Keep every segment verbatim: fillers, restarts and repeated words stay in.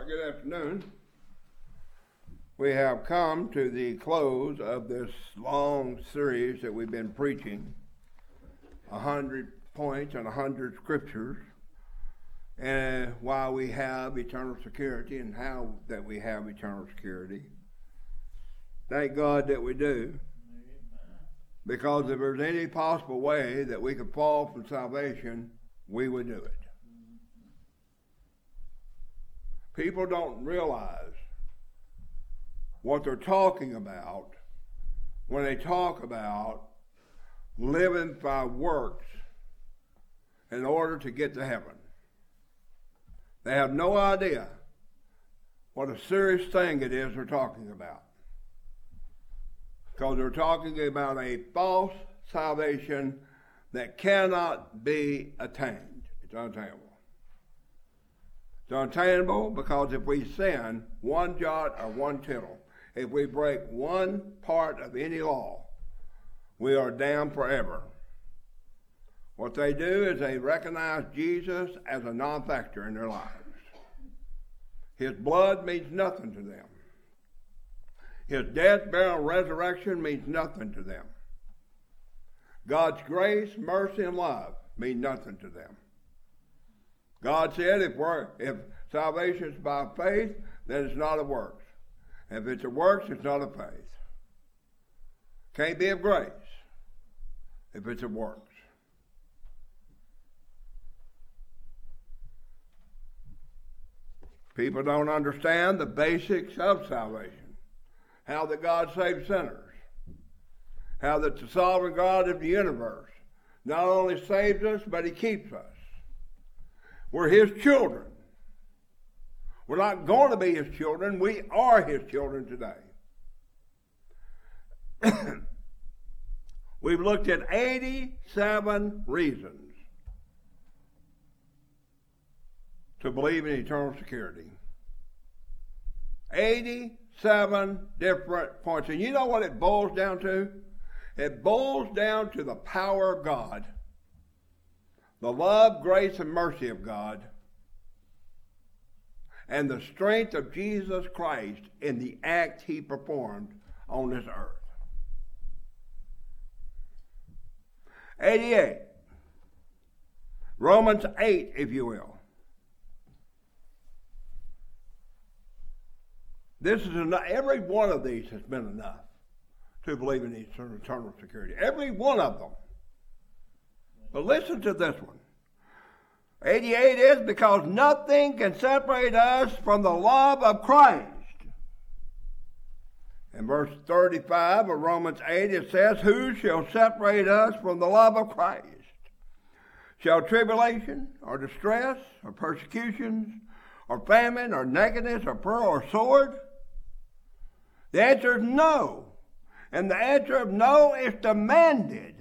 Well, good afternoon. We have come to the close of this long series that we've been preaching, a hundred points and a hundred scriptures, and why we have eternal security and how that we have eternal security. Thank God that we do, because if there's any possible way that we could fall from salvation, we would do it. People don't realize what they're talking about when they talk about living by works in order to get to heaven. They have no idea what a serious thing it is they're talking about, because they're talking about a false salvation that cannot be attained. It's unattainable. It's unattainable because if we sin one jot or one tittle, if we break one part of any law, we are damned forever. What they do is they recognize Jesus as a non-factor in their lives. His blood means nothing to them. His death, burial, and resurrection means nothing to them. God's grace, mercy, and love mean nothing to them. God said if we're, if salvation is by faith, then it's not of works. If it's of works, it's not of faith. Can't be of grace if it's of works. People don't understand the basics of salvation. How that God saves sinners. How that the sovereign God of the universe not only saves us, but he keeps us. We're his children. We're not going to be his children. We are his children today. We've looked at eighty-seven reasons to believe in eternal security. eighty-seven different points. And you know what it boils down to? It boils down to the power of God, the love, grace, and mercy of God, and the strength of Jesus Christ in the act he performed on this earth. eighty-eight. Romans eight, if you will. This is enough. Every one of these has been enough to believe in eternal security. Every one of them. But listen to this one. eighty-eight is because nothing can separate us from the love of Christ. In verse thirty-five of Romans eight, it says, who shall separate us from the love of Christ? Shall tribulation, or distress, or persecutions, or famine, or nakedness, or peril, or sword? The answer is no. And the answer of no is demanded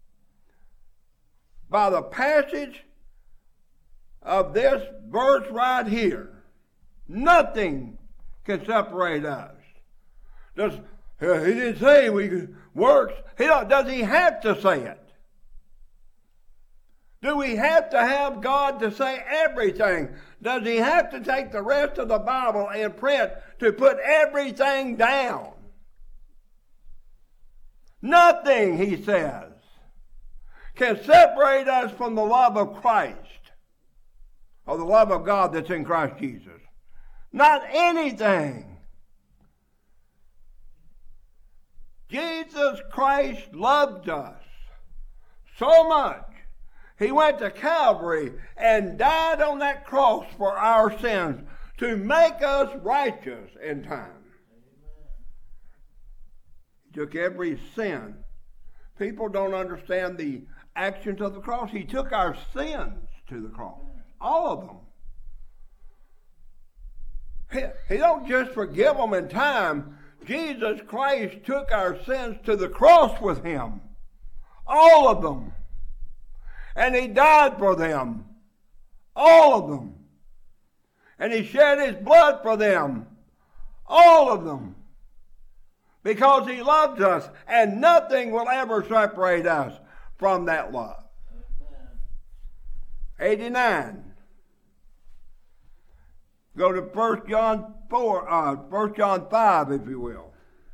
by the passage of this verse right here. Nothing can separate us. Does, he didn't say we works. He don't, does he have to say it? Do we have to have God to say everything? Does he have to take the rest of the Bible in print to put everything down? Nothing, he says, can separate us from the love of Christ, or the love of God that's in Christ Jesus. Not anything. Jesus Christ loved us so much. He went to Calvary and died on that cross for our sins to make us righteous in time. He took every sin. People don't understand the actions of the cross. He took our sins to the cross. All of them. He, he don't just forgive them in time. Jesus Christ took our sins to the cross with him. All of them. And he died for them. All of them. And he shed his blood for them. All of them. Because he loves us, and nothing will ever separate us from that love. eighty-nine. Go to First John four, uh, First John five, if you will.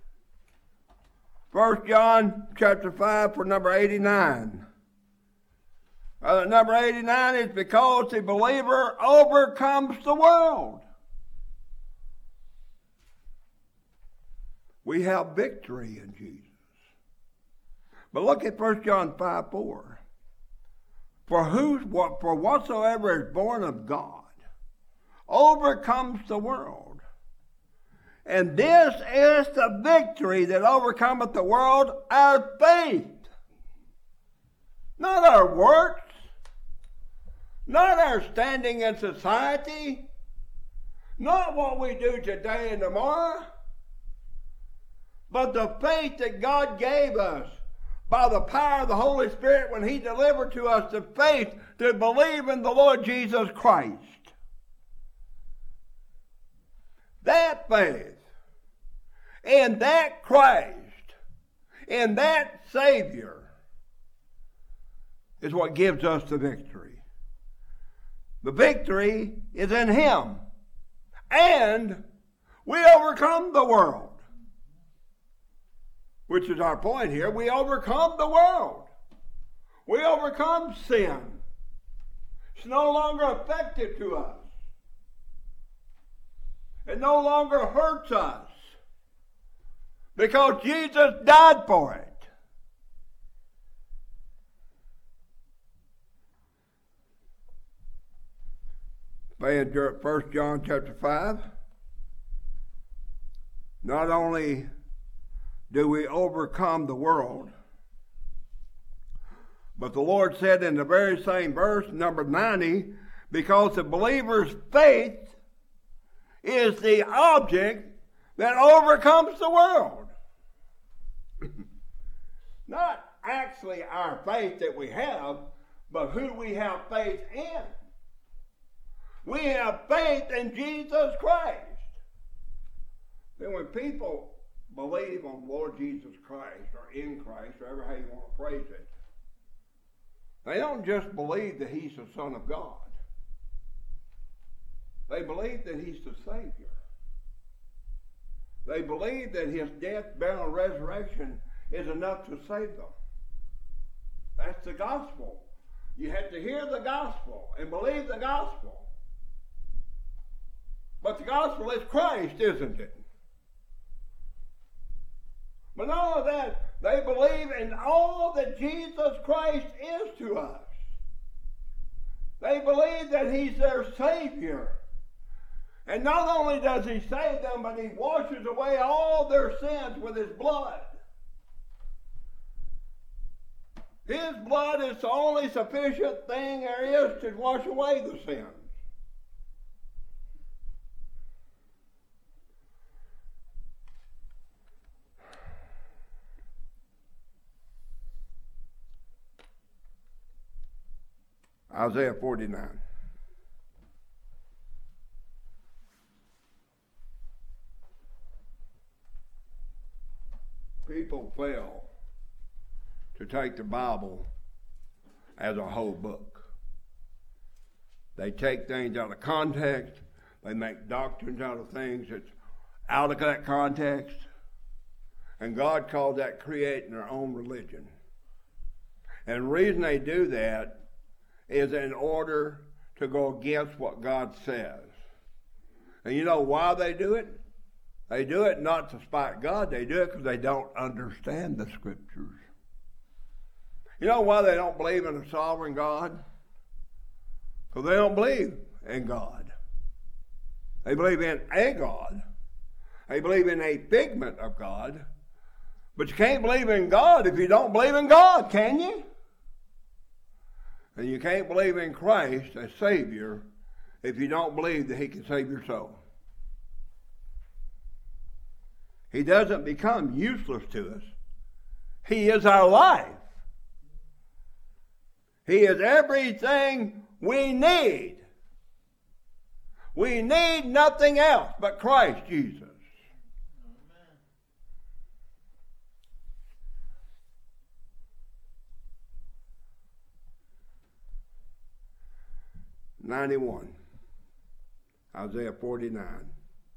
First John chapter five for number eighty-nine. Uh, number eighty-nine is because the believer overcomes the world. We have victory in Jesus. But look at First John five four. For who's what for whatsoever is born of God overcomes the world. And this is the victory that overcometh the world, our faith. Not our works, not our standing in society, not what we do today and tomorrow, but the faith that God gave us by the power of the Holy Spirit when He delivered to us the faith to believe in the Lord Jesus Christ. That faith in that Christ, in that Savior, is what gives us the victory. The victory is in Him. And we overcome the world. Which is our point here. We overcome the world. We overcome sin. It's no longer effective to us. It no longer hurts us. Because Jesus died for it. In First John chapter five, not only do we overcome the world, but the Lord said in the very same verse, number ninety, because the believer's faith is the object that overcomes the world. Not actually our faith that we have, but who we have faith in. We have faith in Jesus Christ. Then when people believe on Lord Jesus Christ, or in Christ, or however how you want to phrase it, they don't just believe that He's the Son of God. They believe that He's the Savior. They believe that His death, burial, and resurrection is enough to save them. That's the gospel. You have to hear the gospel and believe the gospel. But the gospel is Christ, isn't it? But not only that, they believe in all that Jesus Christ is to us. They believe that He's their Savior. And not only does He save them, but He washes away all their sins with His blood. His blood is the only sufficient thing there is to wash away the sins. Isaiah forty-nine. People fail to take the Bible as a whole book. They take things out of context. They make doctrines out of things that's out of that context. And God called that creating their own religion. And the reason they do that is in order to go against what God says. And you know why they do it? They do it not to spite God. They do it because they don't understand the Scriptures. You know why they don't believe in a sovereign God? Because they don't believe in God. They believe in a God. They believe in a figment of God. But you can't believe in God if you don't believe in God, can you? And you can't believe in Christ as Savior if you don't believe that He can save your soul. He doesn't become useless to us. He is our life. He is everything we need. We need nothing else but Christ Jesus. ninety-one. Isaiah forty-nine.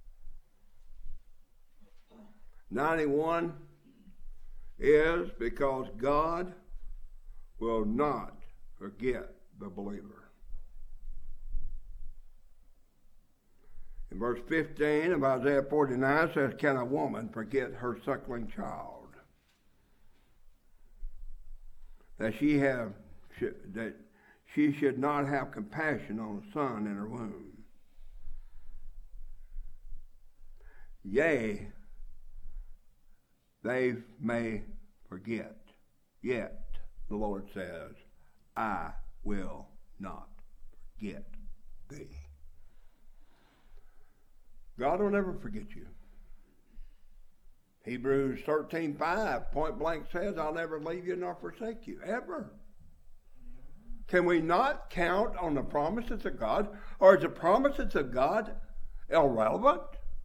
ninety-one is because God will not forget the believer. In verse fifteen of Isaiah forty-nine says, can a woman forget her suckling child? That she have that she should not have compassion on the son in her womb. Yea, they may forget, yet the Lord says, I will not forget thee. God will never forget you. Hebrews thirteen five point blank says, I'll never leave you nor forsake you, ever. Can we not count on the promises of God? Or is the promises of God irrelevant?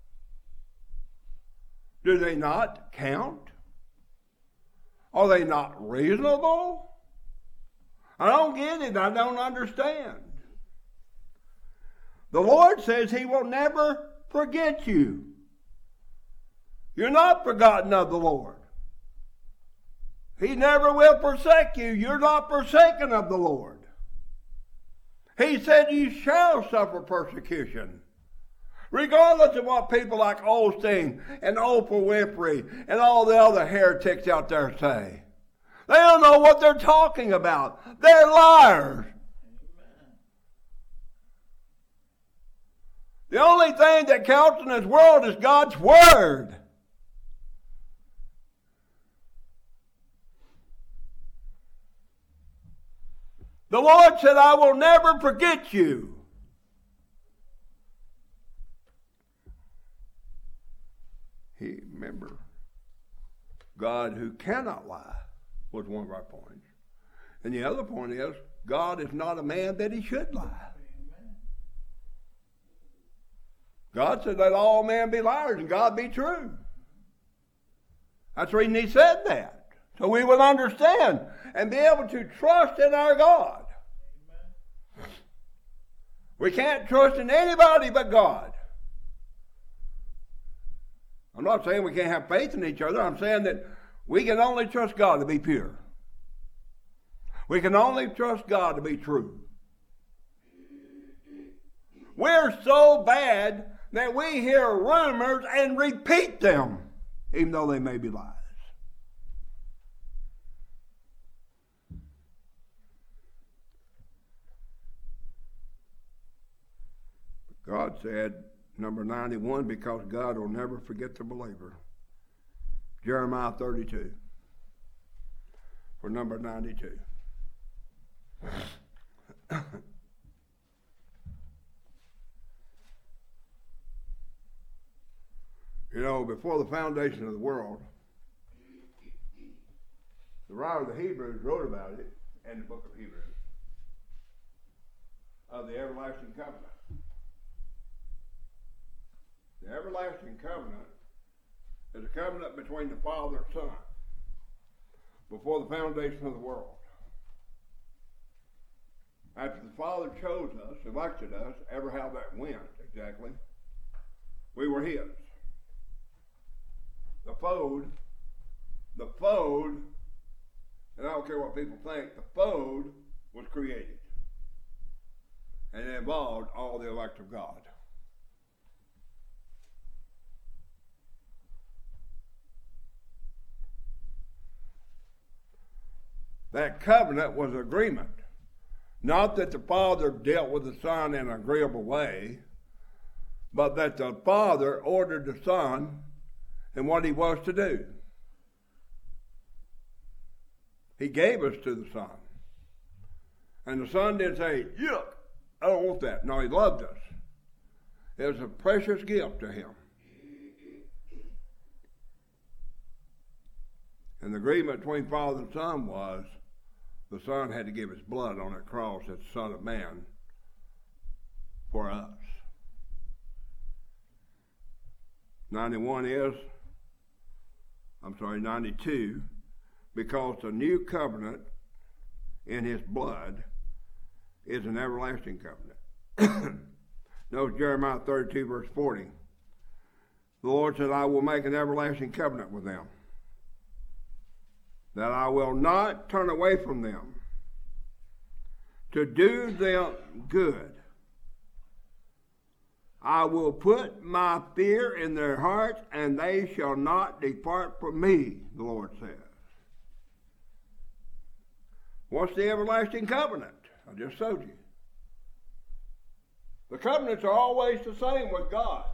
Do they not count? Are they not reasonable? I don't get it. I don't understand. The Lord says He will never forget you. You're not forgotten of the Lord. He never will forsake you. You're not forsaken of the Lord. He said you shall suffer persecution. Regardless of what people like Osteen and Oprah Winfrey and all the other heretics out there say. They don't know what they're talking about. They're liars. The only thing that counts in this world is God's Word. The Lord said, I will never forget you. He, remember, God who cannot lie was one of our points. And the other point is, God is not a man that He should lie. God said, let all men be liars and God be true. That's the reason He said that. So we will understand and be able to trust in our God. We can't trust in anybody but God. I'm not saying we can't have faith in each other. I'm saying that we can only trust God to be pure. We can only trust God to be true. We're so bad that we hear rumors and repeat them, even though they may be lies. God said, number ninety-one, because God will never forget the believer. Jeremiah thirty-two, for number ninety-two. You know, before the foundation of the world, the writer of the Hebrews wrote about it in the book of Hebrews, of the everlasting covenant. The everlasting covenant is a covenant between the Father and Son before the foundation of the world. After the Father chose us, elected us, ever how that went exactly, we were His. The fold, the fold, and I don't care what people think, the fold was created. And it involved all the elect of God. That covenant was agreement. Not that the Father dealt with the Son in an agreeable way, but that the Father ordered the Son in what He was to do. He gave us to the Son. And the Son didn't say, yuck, I don't want that. No, He loved us. It was a precious gift to Him. And the agreement between Father and Son was the Son had to give His blood on that cross as the Son of Man for us. ninety-one is, I'm sorry, ninety-two, because the new covenant in His blood is an everlasting covenant. Notice Jeremiah thirty-two, verse forty. The Lord said, I will make an everlasting covenant with them, that I will not turn away from them, to do them good. I will put my fear in their hearts, and they shall not depart from me, the Lord says. What's the everlasting covenant? I just showed you. The covenants are always the same with God.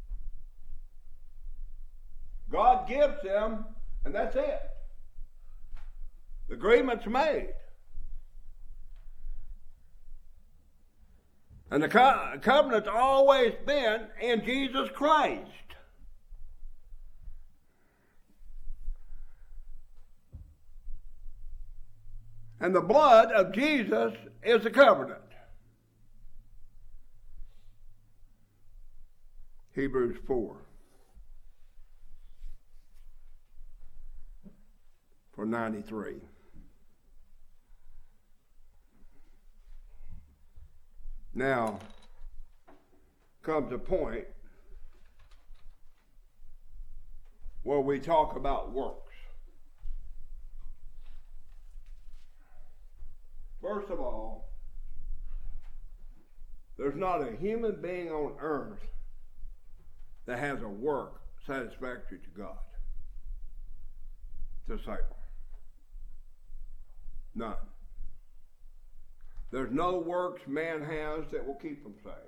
God gives them, and that's it. The agreement's made. And the co- covenant's always been in Jesus Christ. And the blood of Jesus is the covenant. Hebrews four. For ninety-three. Now comes a point where we talk about works. First of all, there's not a human being on earth that has a work satisfactory to God to save them. None. There's no works man has that will keep them saved.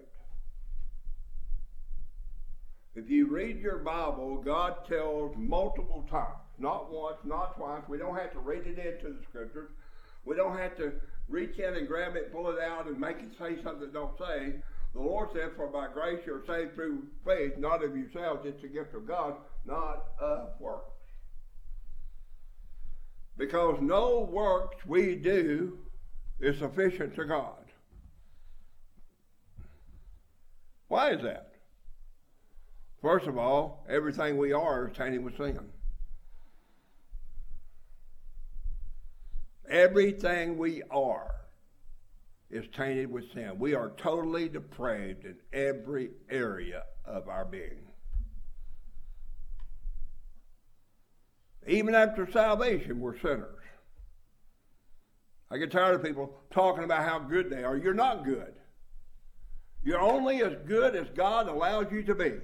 If you read your Bible, God tells multiple times, not once, not twice. We don't have to read it into the scriptures. We don't have to reach in and grab it, pull it out, and make it say something it don't say. The Lord said, for by grace you are saved through faith, not of yourselves. It's a gift of God, not of works. Because no works we do is sufficient to God. Why is that? First of all, everything we are is tainted with sin. Everything we are is tainted with sin. We are totally depraved in every area of our being. Even after salvation, we're sinners. I get tired of people talking about how good they are. You're not good. You're only as good as God allows you to be.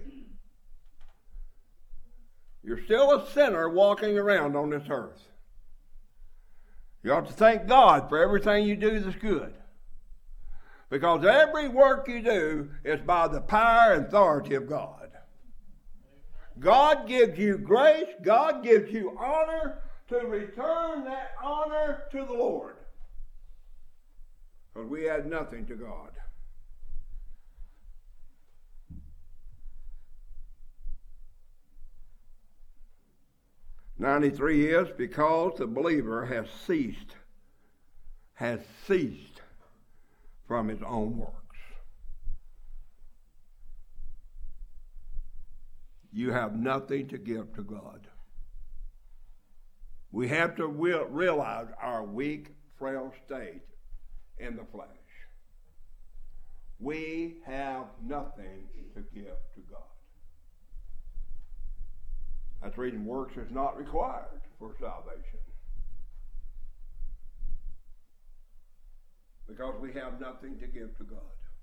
You're still a sinner walking around on this earth. You ought to thank God for everything you do that's good. Because every work you do is by the power and authority of God. God gives you grace. God gives you honor to return that honor to the Lord. Because we add nothing to God. ninety-three is because the believer has ceased, has ceased from his own works. You have nothing to give to God. We have to realize our weak, frail state in the flesh. We have nothing to give to God. That's reading works is not required for salvation. Because we have nothing to give to God.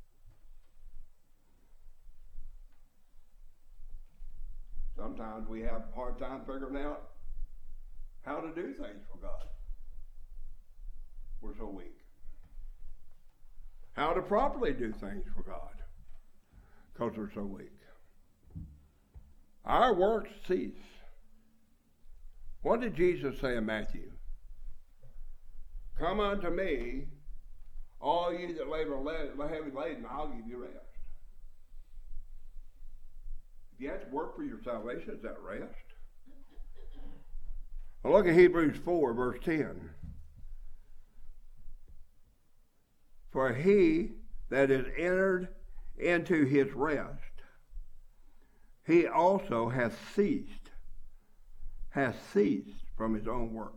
Sometimes we have a hard time figuring out how to do things for God. We're so weak. How to properly do things for God. Because we're so weak. Our works cease. What did Jesus say in Matthew? Come unto me, all ye that labor heavy laden, I'll give you rest. If you have to work for your salvation, is that rest? Well, look at Hebrews four, verse ten. For he that is entered into his rest, he also hath ceased, hath ceased from his own works,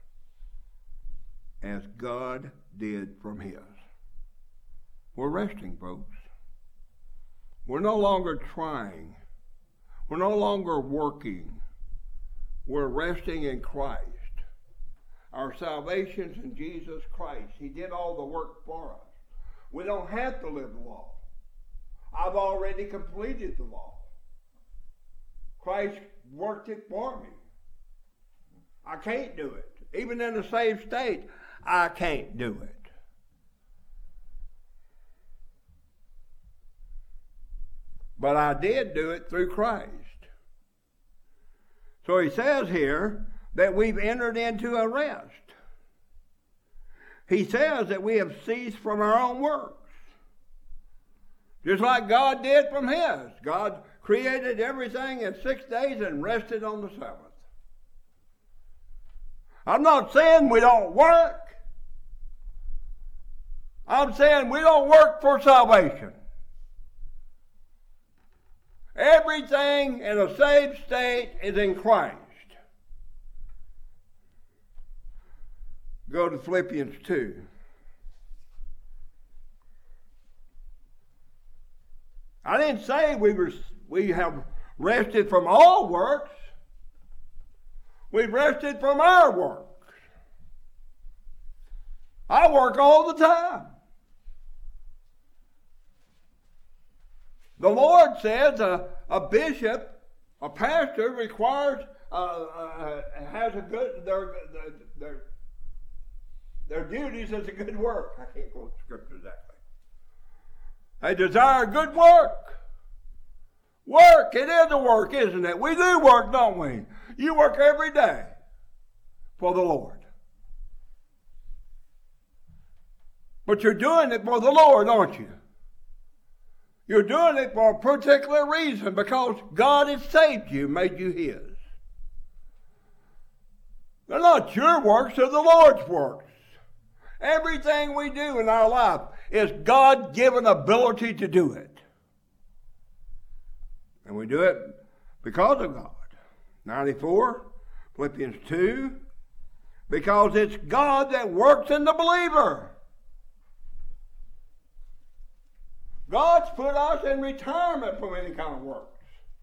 as God did from his. We're resting, folks. We're no longer trying. We're no longer working. We're resting in Christ. Our salvation's in Jesus Christ. He did all the work for us. We don't have to live the law. I've already completed the law. Christ worked it for me. I can't do it. Even in a saved state, I can't do it. But I did do it through Christ. So he says here that we've entered into a rest. He says that we have ceased from our own works. Just like God did from his. God created everything in six days and rested on the seventh. I'm not saying we don't work. I'm saying we don't work for salvation. Everything in a saved state is in Christ. Go to Philippians two. I didn't say we were we have rested from all works. We've rested from our works. I work all the time. The Lord says a, a bishop, a pastor requires, uh, uh, has a good, their, their, their duties as a good work. I can't quote scripture exactly. They desire good work. Work, it is a work, isn't it? We do work, don't we? You work every day for the Lord. But you're doing it for the Lord, aren't you? You're doing it for a particular reason, because God has saved you, made you his. They're not your works, they're the Lord's works. Everything we do in our life is God-given ability to do it. And we do it because of God. ninety-four, Philippians two, because it's God that works in the believer. God's put us in retirement from any kind of works.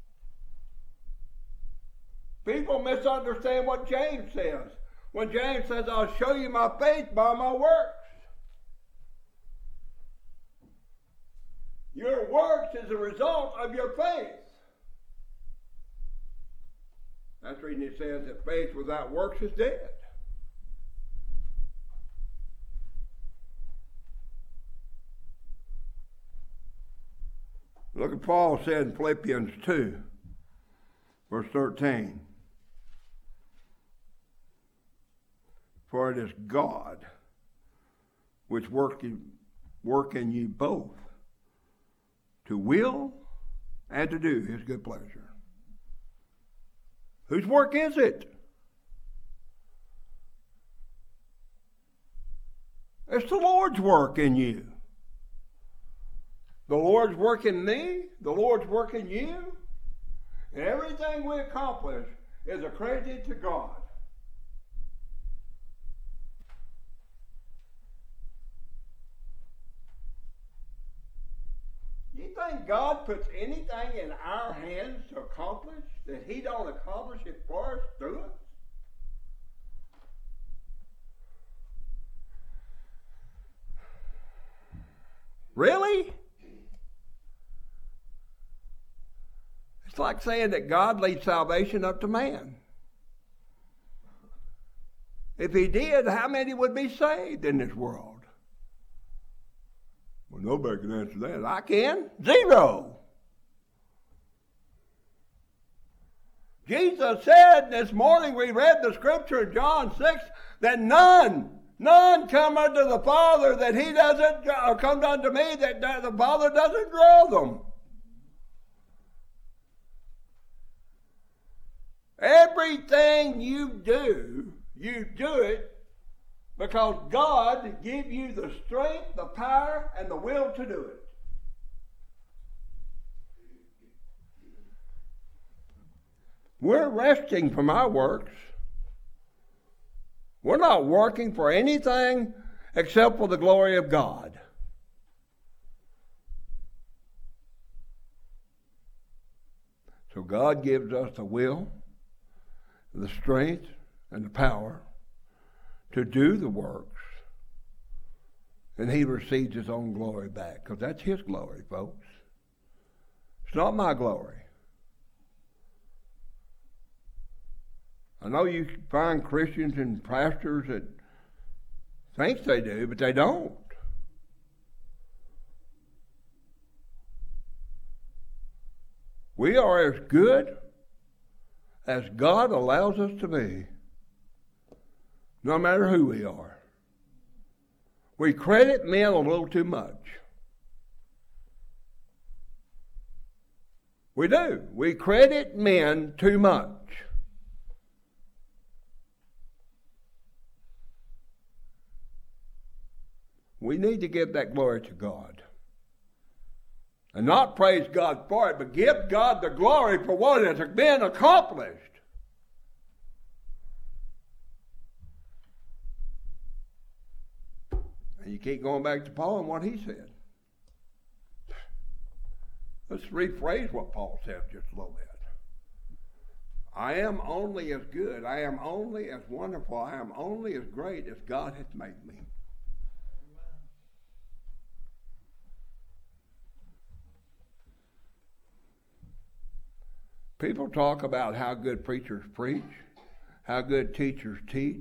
People misunderstand what James says. When James says, I'll show you my faith by my works. Your works is a result of your faith. That's the reason he says that faith without works is dead. Look at Paul said in Philippians two, verse thirteen. For it is God which work in, work in you both to will and to do his good pleasure. Whose work is it? It's the Lord's work in you. The Lord's work in me, the Lord's work in you, and everything we accomplish is accredited to God. You think God puts anything in our hands to accomplish that he don't accomplish it for us through us? Really? It's like saying that God leaves salvation up to man. If he did, how many would be saved in this world? Well, nobody can answer that. I can. Zero. Jesus said this morning, we read the scripture in John six, that none, none come unto the Father that he doesn't, or come unto me that the Father doesn't draw them. Everything you do, you do it because God gave you the strength, the power, and the will to do it. We're resting from our works. We're not working for anything except for the glory of God. So God gives us the will, the strength, and the power to do the works. And he receives his own glory back, because that's his glory, folks. It's not my glory. I know you find Christians and pastors that think they do, but they don't. We are as good as God allows us to be, no matter who we are. We credit men a little too much. We do. We credit men too much. We need to give that glory to God. And not praise God for it, but give God the glory for what has been accomplished. And you keep going back to Paul and what he said. Let's rephrase what Paul said just a little bit. I am only as good, I am only as wonderful, I am only as great as God has made me. People talk about how good preachers preach, how good teachers teach.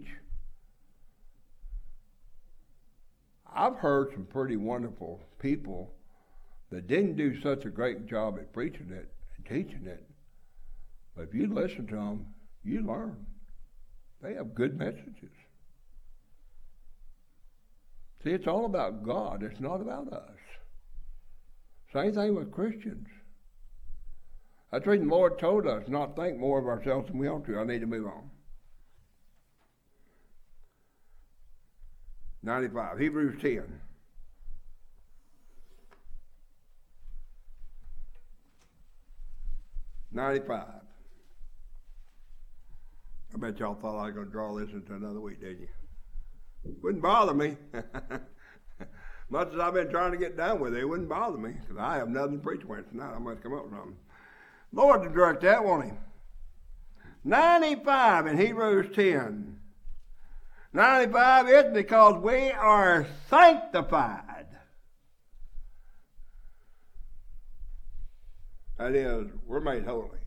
I've heard some pretty wonderful people that didn't do such a great job at preaching it and teaching it. But if you listen to them, you learn. They have good messages. See, it's all about God. It's not about us. Same thing with Christians. That's the reason the Lord told us not think more of ourselves than we ought to. I need to move on. ninety-five, Hebrews ten. ninety-five. I bet y'all thought I was going to draw this into another week, didn't you? Wouldn't bother me. Much as I've been trying to get done with it, it wouldn't bother me, because I have nothing to preach with tonight. I must come up with something. Lord to direct that, won't he? ninety-five in Hebrews ten. ninety-five is because we are sanctified. That is, we're made holy.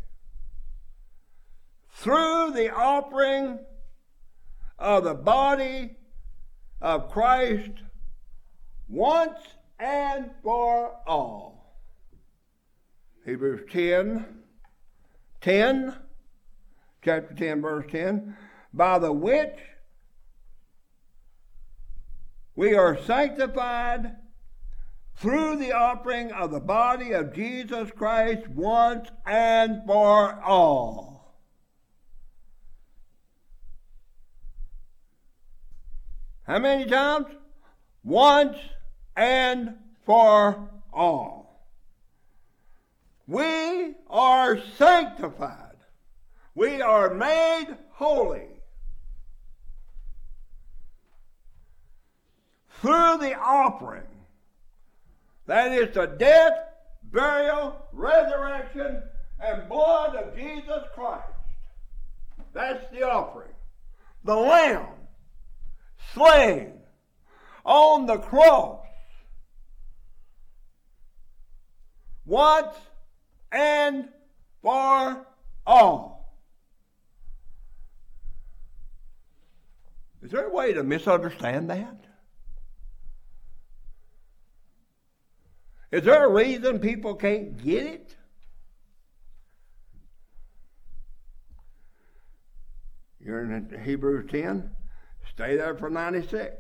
Through the offering of the body of Christ once and for all. Hebrews ten, ten, chapter ten, verse ten, by the which we are sanctified through the offering of the body of Jesus Christ once and for all. How many times? Once and for all. We are sanctified. We are made holy through the offering. That is the death, burial, resurrection, and blood of Jesus Christ. That's the offering. The Lamb slain on the cross once and for all. Is there a way to misunderstand that? Is there a reason people can't get it? You're in Hebrews ten. Stay there for ninety-six.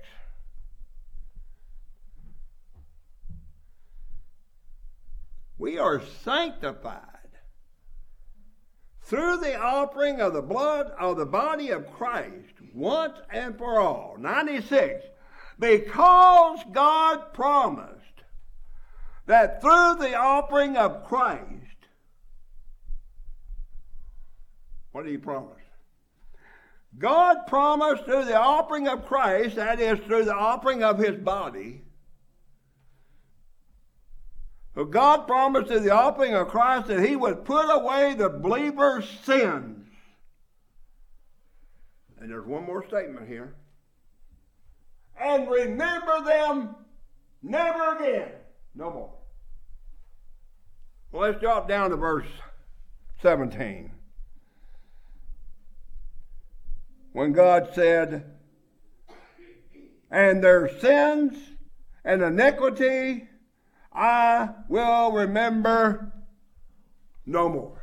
We are sanctified through the offering of the blood of the body of Christ once and for all. ninety-six. Because God promised that through the offering of Christ, what did he promise? God promised through the offering of Christ, that is through the offering of his body, So God promised in the offering of Christ that he would put away the believer's sins. And there's one more statement here. And remember them never again. No more. Well, let's drop down to verse seventeen. When God said, and their sins and iniquity I will remember no more.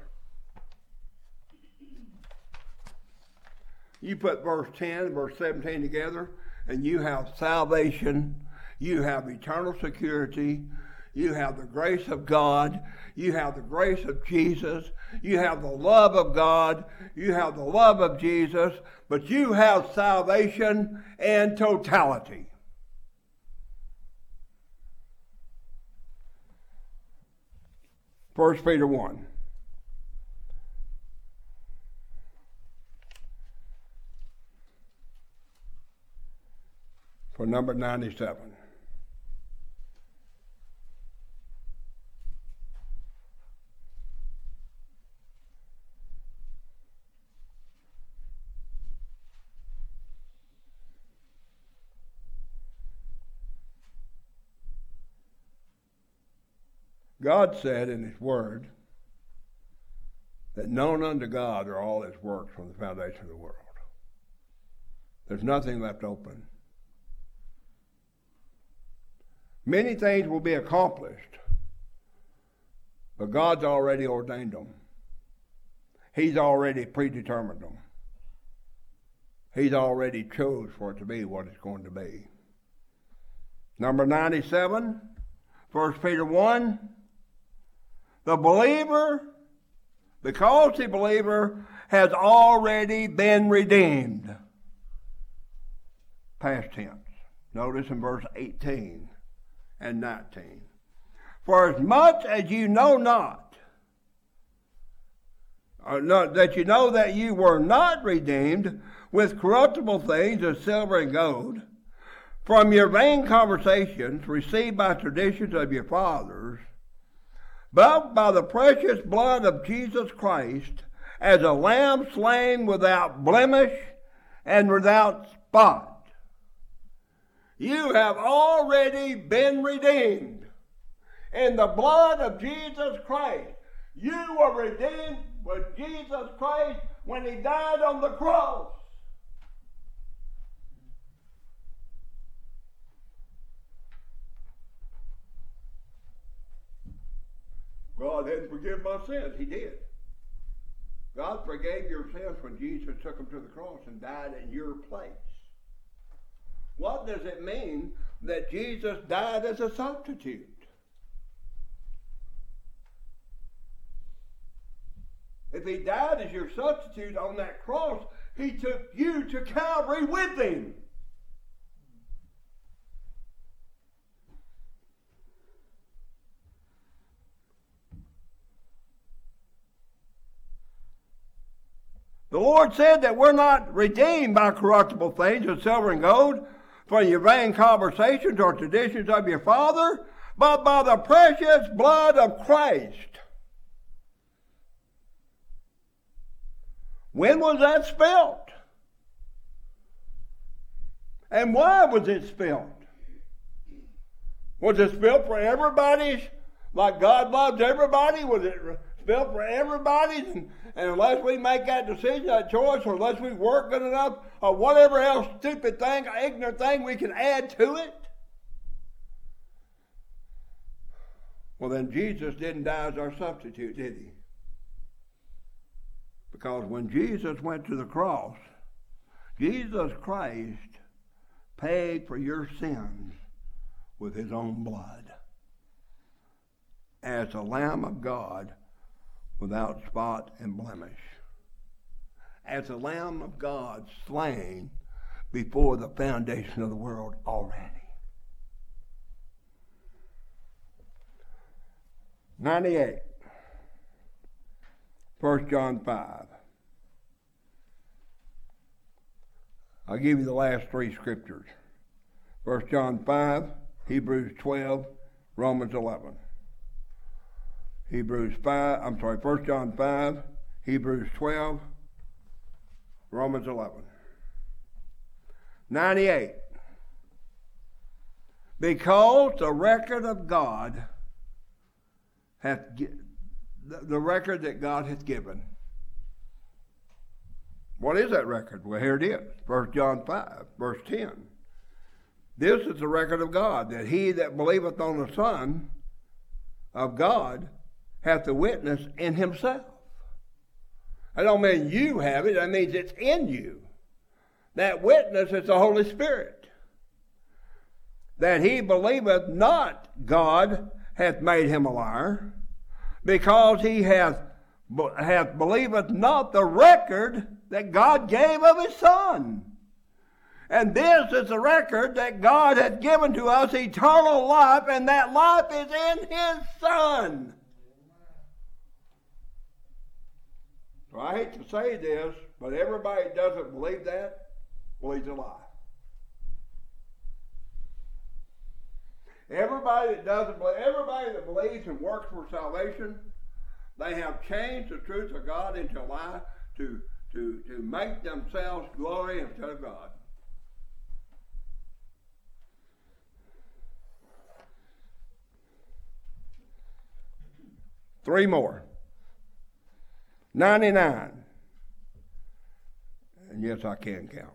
You put verse ten and verse seventeen together, and you have salvation, you have eternal security, you have the grace of God, you have the grace of Jesus, you have the love of God, you have the love of Jesus, but you have salvation in totality. First Peter one. For number ninety-seven. God said in his word that known unto God are all his works from the foundation of the world. There's nothing left open. Many things will be accomplished, but God's already ordained them. He's already predetermined them. He's already chose for it to be what it's going to be. Number ninety-seven, First Peter one. The believer, because the believer has already been redeemed. Past tense. Notice in verse eighteen and nineteen. For as much as you know not, or not, that you know that you were not redeemed with corruptible things as silver and gold, from your vain conversations received by traditions of your fathers, but by the precious blood of Jesus Christ, as a lamb slain without blemish and without spot. You have already been redeemed in the blood of Jesus Christ. You were redeemed with Jesus Christ when he died on the cross. God didn't forgive my sins. He did. God forgave your sins when Jesus took them to the cross and died in your place. What does it mean that Jesus died as a substitute? If he died as your substitute on that cross, he took you to Calvary with him. The Lord said that we're not redeemed by corruptible things of silver and gold, from your vain conversations or traditions of your father, but by the precious blood of Christ. When was that spilt? And why was it spilt? Was it spilt for everybody's, like God loves everybody? Was it spilt for everybody's? And, and unless we make that decision, that choice, or unless we work good enough, or whatever else stupid thing, ignorant thing we can add to it? Well, then Jesus didn't die as our substitute, did he? Because when Jesus went to the cross, Jesus Christ paid for your sins with his own blood as the Lamb of God without spot and blemish, as the Lamb of God slain before the foundation of the world already. ninety-eight. First John five. I'll give you the last three scriptures. First John five, Hebrews twelve, Romans eleven. Hebrews five, I'm sorry, First John five, Hebrews twelve, Romans eleven. ninety-eight. Because the record of God hath, the record that God hath given. What is that record? Well, here it is. First John five, verse ten. This is the record of God, that he that believeth on the Son of God hath the witness in himself. I don't mean you have it, that means it's in you. That witness is the Holy Spirit. That he believeth not God hath made him a liar, because he hath, hath believeth not the record that God gave of his Son. And this is the record that God hath given to us, eternal life, and that life is in his Son. So I hate to say this, but everybody that doesn't believe that believes a lie. Everybody that doesn't believe, everybody that believes and works for salvation, they have changed the truth of God into a lie to, to, to make themselves glory instead of God. Three more. ninety-nine. And yes, I can count.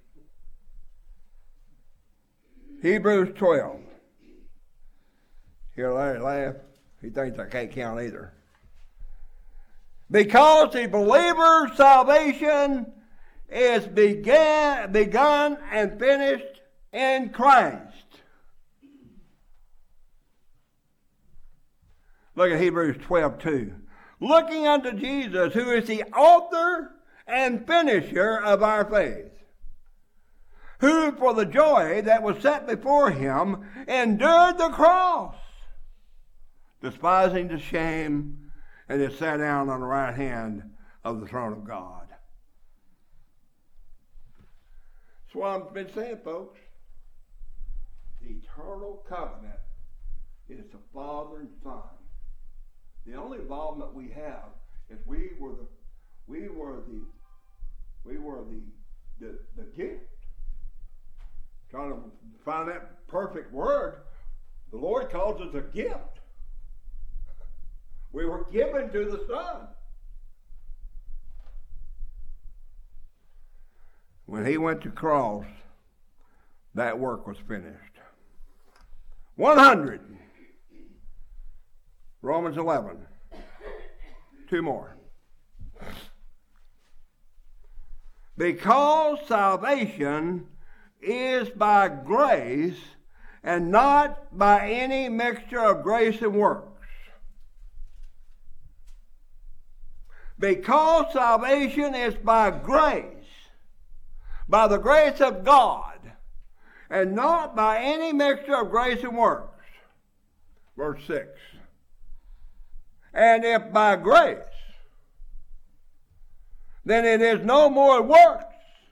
Hebrews twelve. Hear Larry laugh. He thinks I can't count either. Because the believer's salvation is began, begun and finished in Christ. Look at Hebrews twelve two. Looking unto Jesus, who is the author and finisher of our faith, who for the joy that was set before him endured the cross, despising the shame, and is sat down on the right hand of the throne of God. That's what I've been saying, folks. The eternal covenant is the Father and Son. The only involvement we have is we were the we were the we were the the, the gift. Trying to find that perfect word, the Lord calls us a gift. We were given to the Son. When he went to cross, that work was finished. one hundred. Romans eleven. Two more. Because salvation is by grace and not by any mixture of grace and works. Because salvation is by grace, by the grace of God, and not by any mixture of grace and works. Verse six. And if by grace, then it is no more works.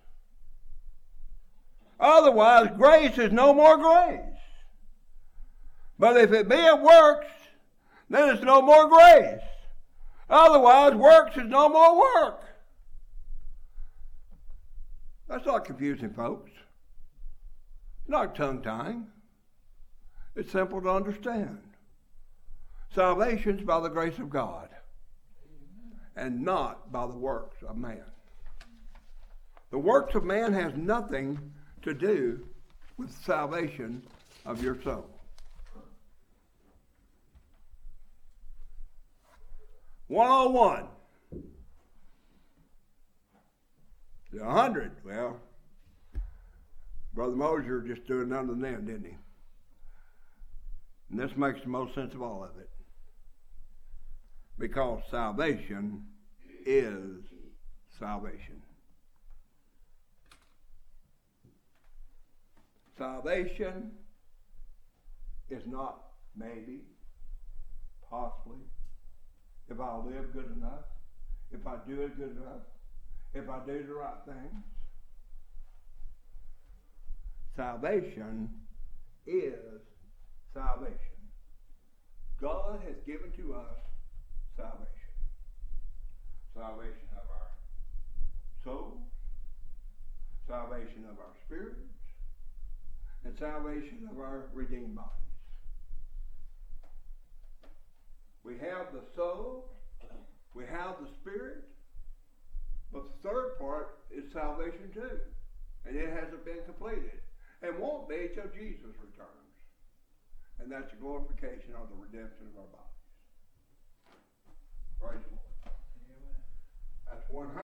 Otherwise, grace is no more grace. But if it be of works, then it's no more grace. Otherwise, works is no more work. That's not confusing, folks. It's not tongue-tying. It's simple to understand. Salvation is by the grace of God and not by the works of man. The works of man has nothing to do with salvation of your soul. one oh one. The one hundred. Well, Brother Mosier just threw it under them, didn't he? And this makes the most sense of all of it. Because salvation is salvation. Salvation is not maybe, possibly, if I live good enough, if I do it good enough, if I do the right things. Salvation is salvation. God has given to us salvation. Salvation of our soul, salvation of our spirits, and salvation of our redeemed bodies. We have the soul, we have the spirit, but the third part is salvation too. And it hasn't been completed. And won't be till Jesus returns. And that's the glorification of the redemption of our bodies. Praise the Lord. That's one